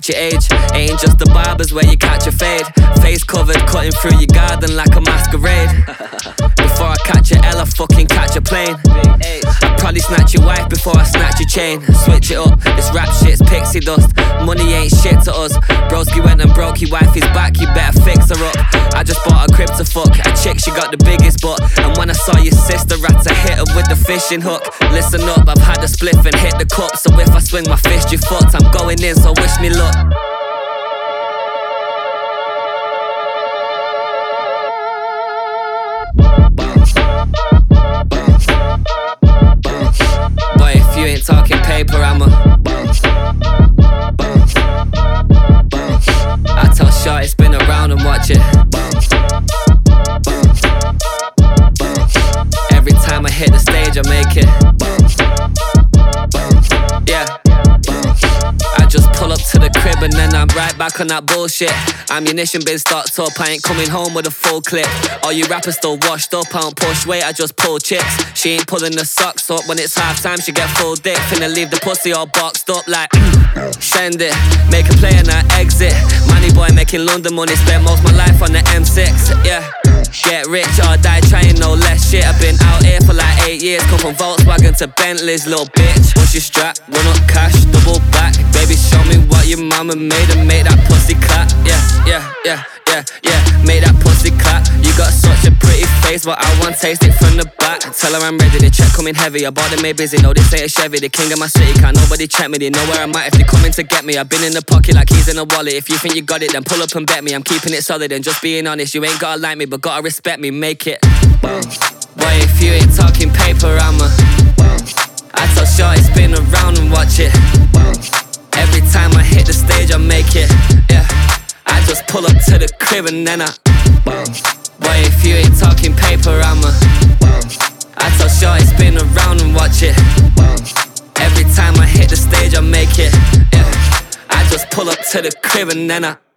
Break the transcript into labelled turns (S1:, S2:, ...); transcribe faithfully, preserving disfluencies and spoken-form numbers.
S1: catch your age. Ain't just the barbers where you catch a fade. Face covered, cutting through your garden like a masquerade. Before I catch a L, I fucking catch a plane. I'd probably snatch your wife before I snatch your chain. Switch it up, this rap shit's pixie dust. Money ain't shit to us. Broski went and broke your wifey's back, you better fix her up. I just bought a crib to fuck, a chick, she got the biggest butt. And when I saw your sister, I had to hit her with the fishing hook. Listen up, I've had a spliff and hit the cup. So if I swing my fist, you fucked. I'm going in, so wish me luck. Boy, if you ain't talking paper, I'm a I tell Shorty spin around and watch it. Every time I hit the stage, I make it. Yeah. I just pull up to the crib and then I'm right back on that bullshit. Ammunition been stocked up, I ain't coming home with a full clip. All you rappers still washed up, I don't push weight, I just pull chips. She ain't pulling the socks up, when it's half time she get full dick. Finna leave the pussy all boxed up like send it, make a play and I exit. Money boy making London money, spent most my life on the M six, yeah. Get rich or die trying, no less shit. I've been out here for like eight years. Come from Volkswagen to Bentleys, little bitch. Push your strap, run up cash, double back. Baby, show me what your mama made and make that pussy clap. Yeah, yeah, yeah, yeah, yeah. Make that pussy clap. You got such a pretty face, but I want taste it from the back. Tell her I'm ready, the check coming heavy. I bought them made busy, no this ain't a Chevy. The king of my city, can't nobody check me. They know where I'm at if they coming to get me. I've been in the pocket like keys in a wallet. If you think you got it, then pull up and bet me. I'm keeping it solid and just being honest. You ain't gotta like me, but gotta respect me, make it. Boy, if you ain't talking paper, I'm a I tell Shorty spin around and watch it. Every time I hit the stage, I make it. Yeah, I just pull up to the crib and then I Boy, if you ain't talking paper, I'm a I tell Shorty spin around and watch it. Every time I hit the stage, I make it. Yeah, I just pull up to the crib and then I